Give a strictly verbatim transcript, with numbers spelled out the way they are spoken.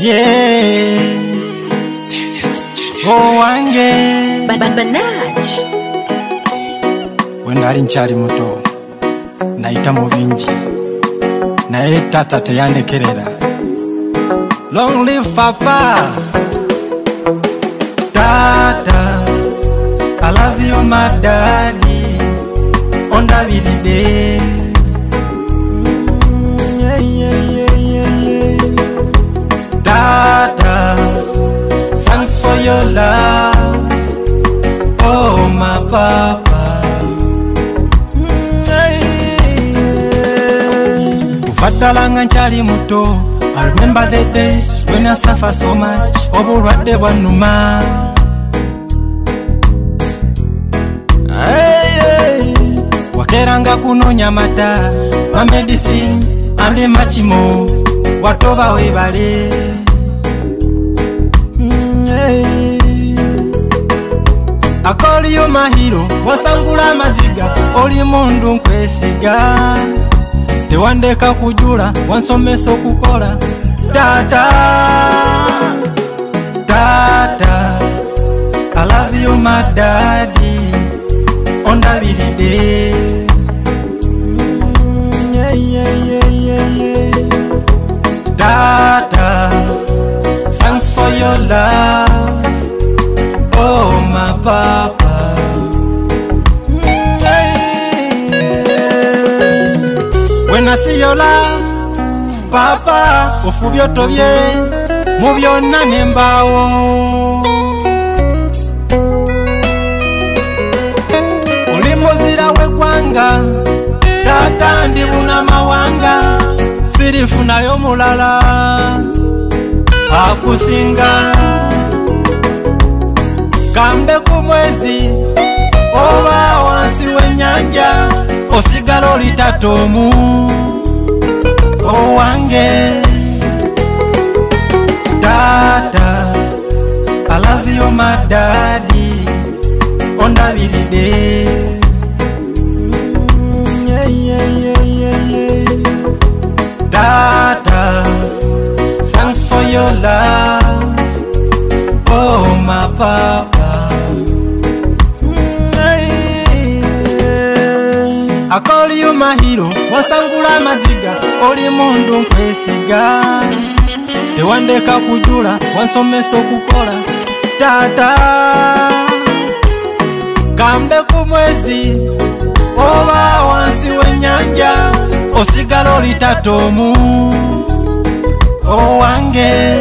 Yeah. Oh wange Banach. When nali nkyali muto naita mu bingi naye tata teyandekerera. Long live papa. Tata, I love you my daddy. Ondabiride. Yeah, yeah, yeah, yeah, yeah. Tata, thanks for your love. Oh my papa. Ufatalanga nkyali muto. I remember the days when I suffer so much. Obulwadde bwannuma. Hey, hey. Wakeranga kunonya mata, ma medicine ande machimo. Watoba webale. Mm, hey. I call you my hero. Wasangula maziga, oli mundu nkwesiga. Tewandeka kujula, wansomesa okukola. Tata, Tata, I love you my daddy. Ondabiride. Mm, yeah, yeah, yeah, yeah, yeah. Tata, thanks for your love. Oh my papa. Mm, yeah. When I see your love, papa, ofubyoto bye mu byonna nembawo. Oli muzira w'eggwanga, tata ndi bunamawanga, sirifunayo mulala akusinga. Kambe ku mwezi oba wansi w'ennyanja, osigala oli tatomu. Oh wange Tata, I love you my daddy. Ondabiride. Mm, yeah, yeah, yeah, yeah, yeah. Tata, thanks for your love. Oh my papa. Mm, yeah. I call you my hero. Wasangula maziga, oli mundu nkwesiga. Tewandeka kujula, wansomesa okukola. Tata, kambe ku mwezi oba wansi w'ennyanja, osigala oli tatomu. Oh wange